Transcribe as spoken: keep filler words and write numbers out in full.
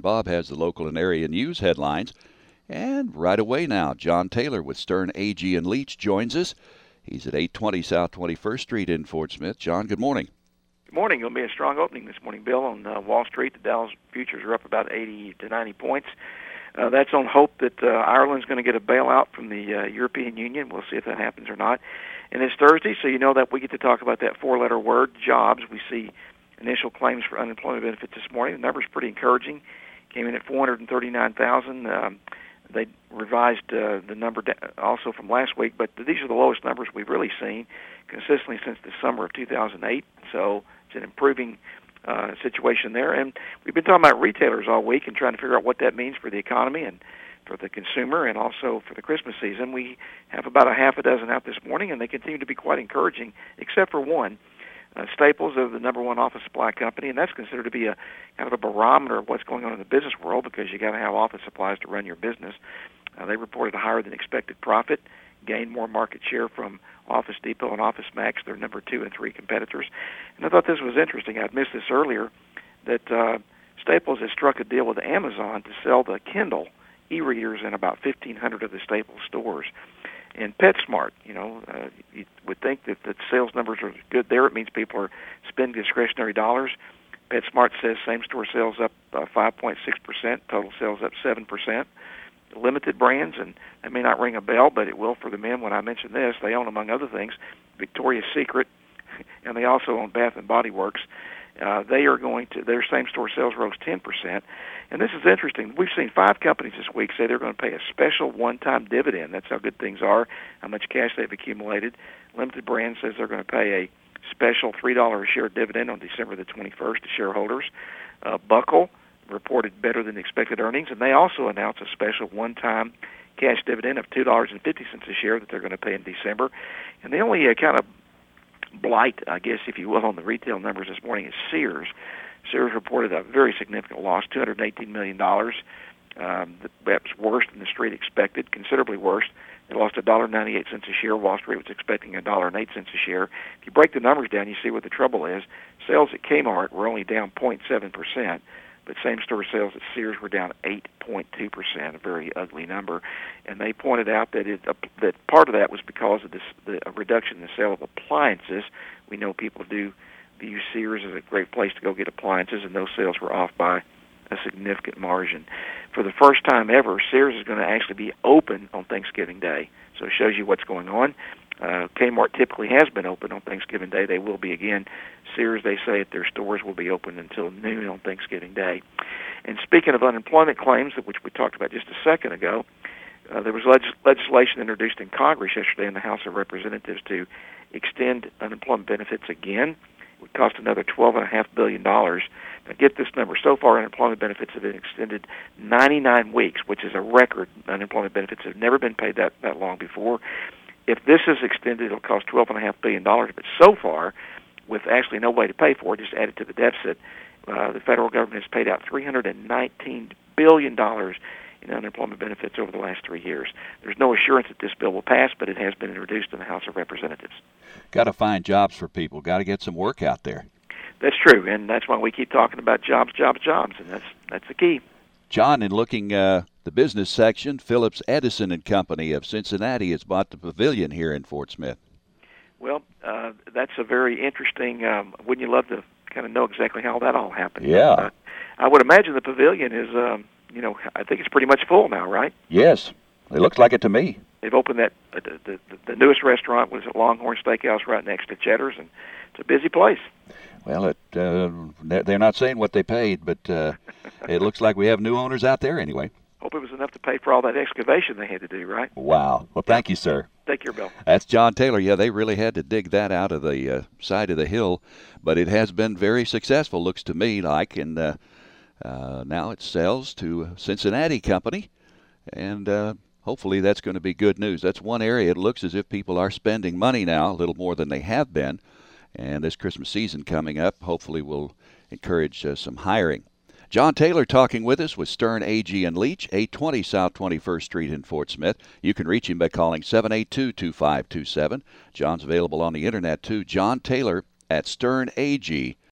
Bob has the local and area news headlines. And right away now, John Taylor with Stern, Agee and Leach joins us. He's at eight twenty South twenty-first Street in Fort Smith. John, good morning. Good morning. It'll be a strong opening this morning, Bill, on uh, Wall Street. The Dow futures are up about eighty to ninety points. Uh, that's on hope that uh, Ireland's going to get a bailout from the uh, European Union. We'll see if that happens or not. And it's Thursday, so you know that we get to talk about that four-letter word, jobs. We see initial claims for unemployment benefits this morning. The number's pretty encouraging. Came in at four hundred thirty-nine thousand. Um, they revised uh, the number also from last week, but these are the lowest numbers we've really seen consistently since the summer of two thousand eight. So it's an improving uh, situation there. And we've been talking about retailers all week and trying to figure out what that means for the economy and for the consumer and also for the Christmas season. We have about a half a dozen out this morning, and they continue to be quite encouraging, except for one. Uh, Staples is the number one office supply company, and that's considered to be a kind of a barometer of what's going on in the business world because you got to have office supplies to run your business. Uh, they reported a higher than expected profit, gained more market share from Office Depot and Office Max, their number two and three competitors. And I thought this was interesting. I'd missed this earlier, that uh, Staples has struck a deal with Amazon to sell the Kindle e-readers in about fifteen hundred of the Staples stores. And PetSmart, you know, uh, you would think that the sales numbers are good there. It means people are spending discretionary dollars. PetSmart says same-store sales up uh, five point six percent, total sales up seven percent. Limited brands, and that may not ring a bell, but it will for the men when I mention this. They own, among other things, Victoria's Secret, and they also own Bath and Body Works. Uh, they are going to, their same-store sales rose ten percent. And this is interesting. We've seen five companies this week say they're going to pay a special one-time dividend. That's how good things are, how much cash they've accumulated. Limited Brand says they're going to pay a special three dollars a share dividend on December the twenty-first to shareholders. Uh, Buckle reported better than expected earnings, and they also announced a special one-time cash dividend of two dollars and fifty cents a share that they're going to pay in December. And the only uh, kind of blight, I guess, if you will, on the retail numbers this morning is Sears. Sears reported a very significant loss, two hundred eighteen million dollars. Um, that was worse than the Street expected, considerably worse. They lost one dollar and ninety-eight cents a share. Wall Street was expecting one dollar and eight cents a share. If you break the numbers down, you see what the trouble is. Sales at Kmart were only down zero point seven percent, but same-store sales at Sears were down eight point two percent, a very ugly number. And they pointed out that it, uh, that part of that was because of this, the a reduction in the sale of appliances. We know people do view Sears as a great place to go get appliances, and those sales were off by a significant margin. For the first time ever, Sears is going to actually be open on Thanksgiving Day, so it shows you what's going on. Uh, Kmart typically has been open on Thanksgiving Day. They will be again. Sears, they say at their stores, will be open until noon on Thanksgiving Day. And speaking of unemployment claims, which we talked about just a second ago, uh, there was leg- legislation introduced in Congress yesterday in the House of Representatives to extend unemployment benefits again. It would cost another twelve point five billion dollars. Now, get this number. So far, unemployment benefits have been extended ninety-nine weeks, which is a record. Unemployment benefits have never been paid that, that long before. If this is extended, it'll cost twelve point five billion dollars. But so far, with actually no way to pay for it, just added to the deficit, uh, the federal government has paid out three hundred nineteen billion dollars in unemployment benefits over the last three years. There's no assurance that this bill will pass, but it has been introduced in the House of Representatives. Got to find jobs for people. Got to get some work out there. That's true, and that's why we keep talking about jobs, jobs, jobs, and that's that's the key. John, in looking uh, the business section, Phillips Edison and Company of Cincinnati has bought the Pavilion here in Fort Smith. Well, uh, that's a very interesting. Um, wouldn't you love to kind of know exactly how that all happened? Yeah, uh, I would imagine the Pavilion is. Um, you know, I think it's pretty much full now, right? Yes, it looks like it to me. They've opened that. Uh, the, the the newest restaurant was at Longhorn Steakhouse right next to Cheddar's, and it's a busy place. Well, it, uh, they're not saying what they paid, but uh, it looks like we have new owners out there anyway. Hope it was enough to pay for all that excavation they had to do, right? Wow. Well, thank you, sir. Take care, Bill. That's John Taylor. Yeah, they really had to dig that out of the uh, side of the hill, but it has been very successful, looks to me like, and uh, uh, now it sells to a Cincinnati company, and uh, hopefully that's going to be good news. That's one area it looks as if people are spending money now, a little more than they have been. And this Christmas season coming up, hopefully will encourage uh, some hiring. John Taylor talking with us with Stern, Agee and Leach, eight twenty South twenty-first Street in Fort Smith. You can reach him by calling seven eight two, two five two seven. John's available on the internet too. John Taylor at stern agee